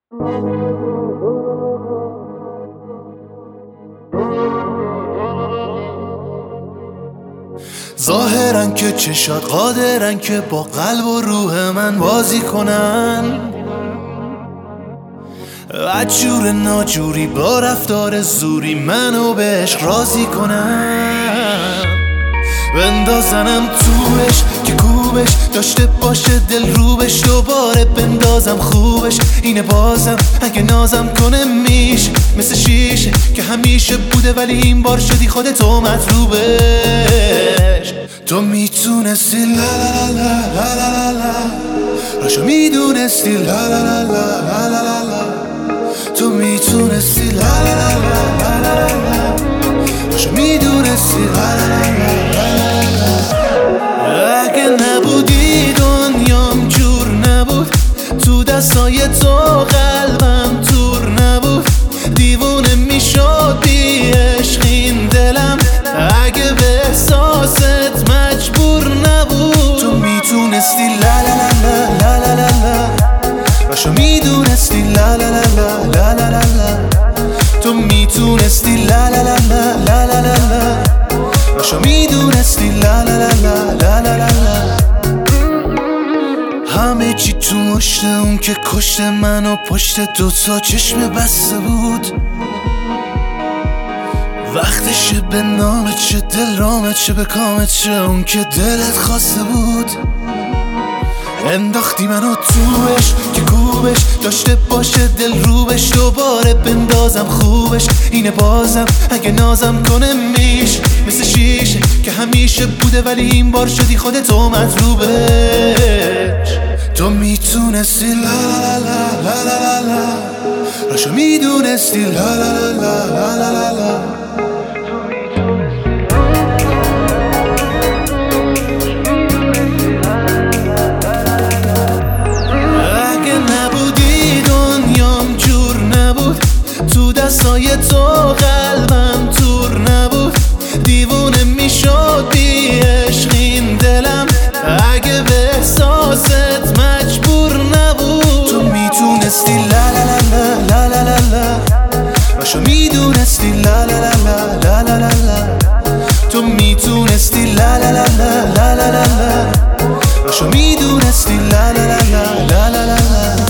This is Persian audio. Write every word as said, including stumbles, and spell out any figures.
ظاهرن که چشات قادرن که با قلب و روح من بازی کنن، عجور ناجوری با رفتار زوری منو به عشق راضی کنن. بندازنم توش که کوبش داشته باشه دل روبش، دوباره بندازم خوبش اینه بازم اگه نازم کنه میشه مثل شیشه که همیشه بوده ولی این بار شدی خودتو مطلوبش. تو میتونستی لا لا لا لا لا لا راشو میدونستی لا لا لا لا لا لا تو میتونستی لا لا لا لا لا لا راشو میدونستی لا لا لا لا. اگه نبودی دنیام جور نبود، تو دستای تو قلبم تور نبود، دیوونه میشد بی عشق این دلم اگه به احساست مجبور نبود. تو میتونستی لا لا لا لا لا لا لا راشو میدونستی لا لا لا لا لا لا لا تو میتونستی لا لا لا لا لا لا لا راشو میدونستی لا لا لا لا لا لا لا. همه چی تو مشت اون که کشت منو پشت دوتا چشم بسته بود، وقتشه به نامت چه دل رامت چه به کامت چه اون که دلت خواسته بود. انداختی منو توش که کوبش داشته باشه دل روبش، دوباره بندازم خوبش اینه بازم اگه نازم کنه میشه مثل شیشه که همیشه بوده ولی این بار شدی خودتو مطلوبش. تو میتونستی لا لا لا لا لا لا راشو میدونستی لا لا لا لا لا لا لا دستای تو قلبم تور نبود، دیوونه میشد بی عشق این دلم اگه به احساست مجبور نبود. تو میتونستی لا لا لا لا لا لا لا راشو میدونستی لا لا لا لا لا لا لا تو میتونستی لا لا لا لا لا لا لا راشو میدونستی لا لا لا لا لا لا لا